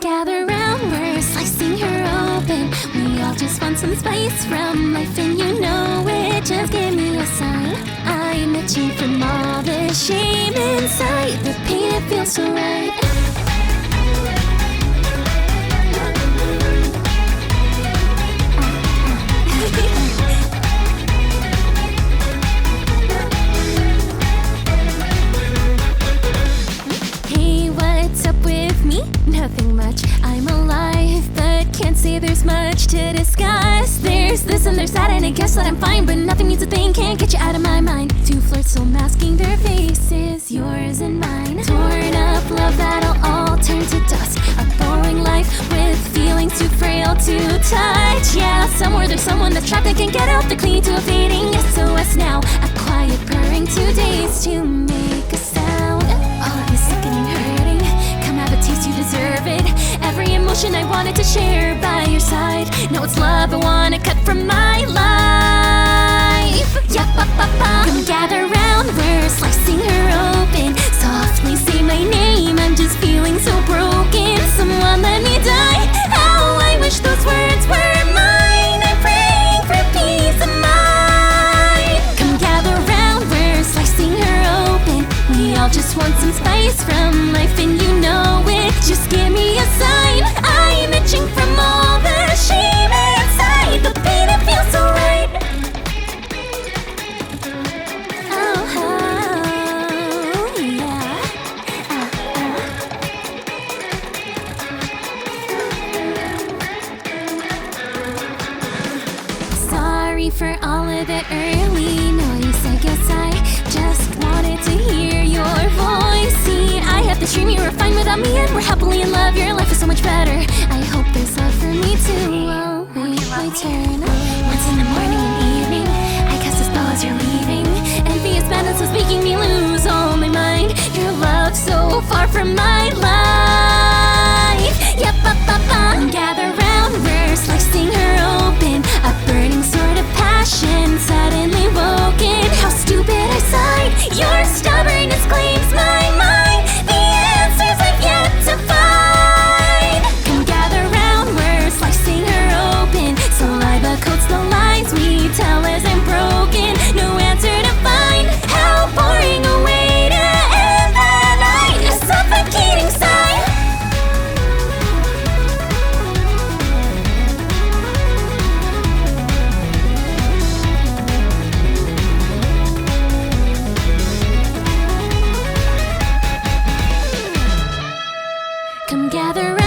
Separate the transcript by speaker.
Speaker 1: gather round, we're slicing her open. We all just want some spice from life, and you know it. Just give me a sign. I'm itching from all the shame inside, the pain, it feels so right. Hey, what's up with me? Nothing much. I'm alive, but can't say there's much to discuss. There's this and there's that, and I guess that I'm fine, but nothing means a thing, can't get you out of my mind. Two flirts still masking their faces, yours and mine. Torn up love that'll all turn to dust. A boring life with feelings too frail to touch. Yeah, somewhere there's someone that's trapped and can't get out. They're clinging to a fading SOS now. A quiet purring, 2 days to make a sound. All of this sickening hurting, come have a taste, you deserve it. Every emotion I wanted to share by your side. Now it's love I wanna cut from my life. Yeah, come gather round, we're slicing her open. Softly say my name, I'm just feeling so broken. Someone let me die, how I wish those words were mine. I'm praying for peace of mind. Come gather round, we're slicing her open. We all just want some spice from life, and you know it. Just give me a sign. I'm itching from all the shame inside, the pain, it feels so right. Oh, yeah. Sorry for all of the early noise. I guess I just wanted to hear your voice. See, I have this dream you were fine without me, and we're happily in love. Your life is so much better. I hope there's love for me too. Oh, wait my turn. Once in the morning and evening, I cast a spell as you're leaving. Envious madness was making me lose all my mind. Your love so far from my life. Yep, gather round, we're slicing her open. A burning sword of passion suddenly woken. How stupid I sighed. Your stubbornness claims my mind. The answers I've yet to find. Come gather round, we're slicing her open. Saliva coats the lies we tell as I'm broken. No answer to find. How boring a way to end the night. A suffocating sigh. Come gather round.